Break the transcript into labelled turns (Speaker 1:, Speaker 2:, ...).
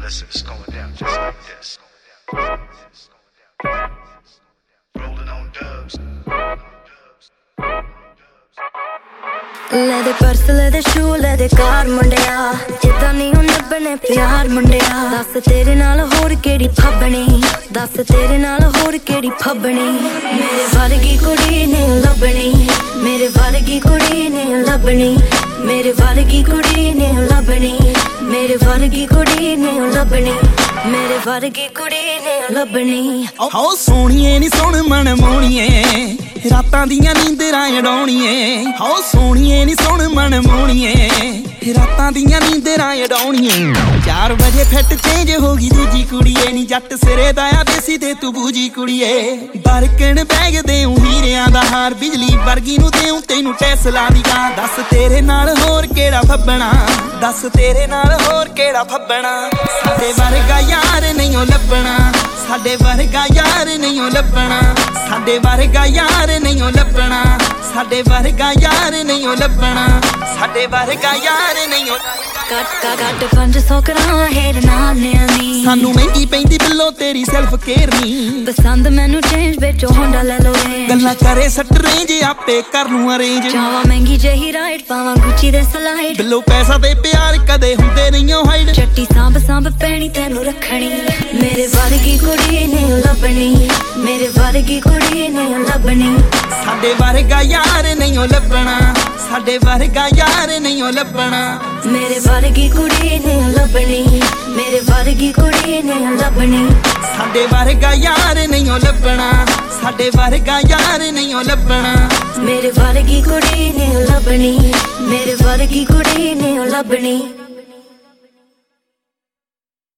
Speaker 1: listen, it's going down just like this. Rolling on dubs.
Speaker 2: ਲੈ ਦੇ purse ਲੈ ਦੇ ਸ਼ੂ ਲੈ ਦੇ ਕਾਰ ਮੁੰਡਿਆ ਜਿੱਦਾਂ ਨਹੀਂ ਉਹ ਲੱਭਣੇ ਪਿਆਰ ਮੁੰਡਿਆ ਦੱਸ ਤੇਰੇ ਨਾਲ ਹੋਰ ਕਿਹੜੀ ਫੱਬਣੀ ਦੱਸ ਤੇਰੇ ਨਾਲ ਹੋਰ ਕਿਹੜੀ ਫੱਬਣੀ ਮੇਰੇ ਵਰਗੀ ਕੁੜੀ ਨੇ ਲੱਭਣੀ ਮੇਰੇ ਵਰਗੀ ਕੁੜੀ ਨੇ ਲੱਭਣੀ ਮੇਰੇ ਵਰਗੀ ਕੁੜੀ ਨੇ ਲੱਭਣੀ ਮੇਰੇ ਵਰਗੀ ਕੁੜੀ ਨੇ ਲੱਭਣੀ ਮੇਰੇ ਵਰਗੀ ਕੁੜੀ ਨੇ ਲੱਭਣੀ
Speaker 3: ਹੋ ਸੋਹਣੀਏ ਨੀ ਸੁਣ ਮਨ ਮੋਣੀਏ ਰਾਤਾਂ ਦੀਆਂ ਨੀਂਦਰਾਂ ਉਡਾਉਣੀਏ ਹੋ ਸੋਹਣੀਏ ਨੀ ਸੁਣ ਮਨ ਮੋਣੀਏ ਰਾਤਾਂ ਦੀਆਂ ਨੀਂਦਰਾਂ ਉਡਾਉਣੀਏ 4 ਵਜੇ ਫਿੱਟ ਚੇਂਜ ਹੋ ਗਈ ਦੂਜੀ ਕੁੜੀਏ ਨੀ ਜੱਟ ਸਿਰੇ ਦਾ ਆ ਦੇਸੀ ਤੇ ਤੂੰ ਬੂਜੀ ਕੁੜੀਏ ਬਰਕਣ ਬੈਗ ਦੇਉ ਹੀਰਿਆਂ ਦਾ ਹਾਰ ਬਿਜਲੀ ਵਰਗੀ ਨੂੰ ਦੇਉ ਤੈਨੂੰ ਟੈਸਲਾ ਦੀ ਕਾਰ ਦੱਸ ਤੇਰੇ ਨਾਲ ਹੋਰ ਕਿਹੜਾ ਫੱਬਣਾ ਦੱਸ ਤੇਰੇ ਨਾਲ ਹੋਰ ਕਿਹੜਾ ਫੱਬਣਾ ਸਾਡੇ ਵਰਗਾ ਯਾਰ ਨਹੀਂ ਓ ਲੱਭਣਾ ਸਾਡੇ ਵਰਗਾ ਯਾਰ ਨਹੀਂ ਓ ਲੱਭਣਾ ਸਾਡੇ ਵਰਗਾ ਯਾਰ ਨਹੀਂ ਓ ਲੱਭਣਾ ਸਾਡੇ ਵਰਗਾ ਯਾਰ ਨਹੀਂ ਓ ਲੱਭਣਾ ਸਾਡੇ ਵਰਗਾ ਯਾਰ ਨਹੀਂ ਓ
Speaker 2: ਕੱਟ 500 ਕਰਾਂ ਹੇਰ ਨਾਲਿਆਂ ਦੀ ਸਾਨੂੰ
Speaker 3: ਮਹਿੰਗੀ ਪੈਂਦੀ ਬਿੱਲੋ ਤੇਰੀ ਸੈਲਫ ਕੇਅਰ ਨੀ
Speaker 2: ਪਸੰਦ ਮੈਨੂੰ ਚੇਂਜ ਵਿੱਚ ਹੋਂਡਾ ਲੈ ਲੋ
Speaker 3: ਗੱਲਾਂ ਕਰੇ ਸੱਟ ਰੇਂਜ ਆਪੇ ਕਰ ਲੂੰ ਅਰੇਂਜ
Speaker 2: ਚਾਵਾ ਮਹਿੰਗੀ ਜਹੀ ਰਾਈਟ ਪਾਵਾਂ ਗੁੱਚੀ ਦੇ ਸਲਾਈਡ
Speaker 3: ਬਿੱਲੋ ਪੈਸਾ ਤੇ ਪਿਆਰ ਕਦੇ ਹੁੰਦੇ ਨਹੀਂ ਓ ਹਾਈਡ
Speaker 2: ਚੱਟੀ ਸਾਂਭ ਪੈਣੀ ਤੈਨੂੰ ਰੱਖਣੀ ਮੇਰੇ ਵਰਗੀ ਕੁੜੀ ਨੇ ਲੱਭਣੀ ਮੇਰੇ ਵਰਗੀ ਕੁੜੀ ਨੇ ਲੱਭਣੀ
Speaker 3: ਸਾਡੇ ਵਰਗਾ ਯਾਰ ਨਹੀਂ ਓ ਲੱਭਣਾ ਸਾਡੇ ਵਰਗਾ ਯਾਰ ਨਹੀਂ ਓ ਲੱਭਣਾ
Speaker 2: ਮੇਰੇ ਵਰਗੀ ਕੁੜੀ ਨੇ ਲੱਭਣੀ ਮੇਰੇ ਵਰਗੀ ਕੁੜੀ ਨੇ ਲੱਭਣੀ
Speaker 3: ਸਾਡੇ ਵਰਗਾ ਯਾਰ ਨਹੀਂ ਓ ਲੱਭਣਾ ਸਾਡੇ ਵਰਗਾ ਯਾਰ ਨਹੀਂ ਓ ਲੱਭਣਾ
Speaker 2: ਮੇਰੇ ਵਰਗੀ ਕੁੜੀ ਨੇ ਲੱਭਣੀ ਮੇਰੇ ਵਰਗੀ ਕੁੜੀ ਨੇ ਲੱਭਣੀ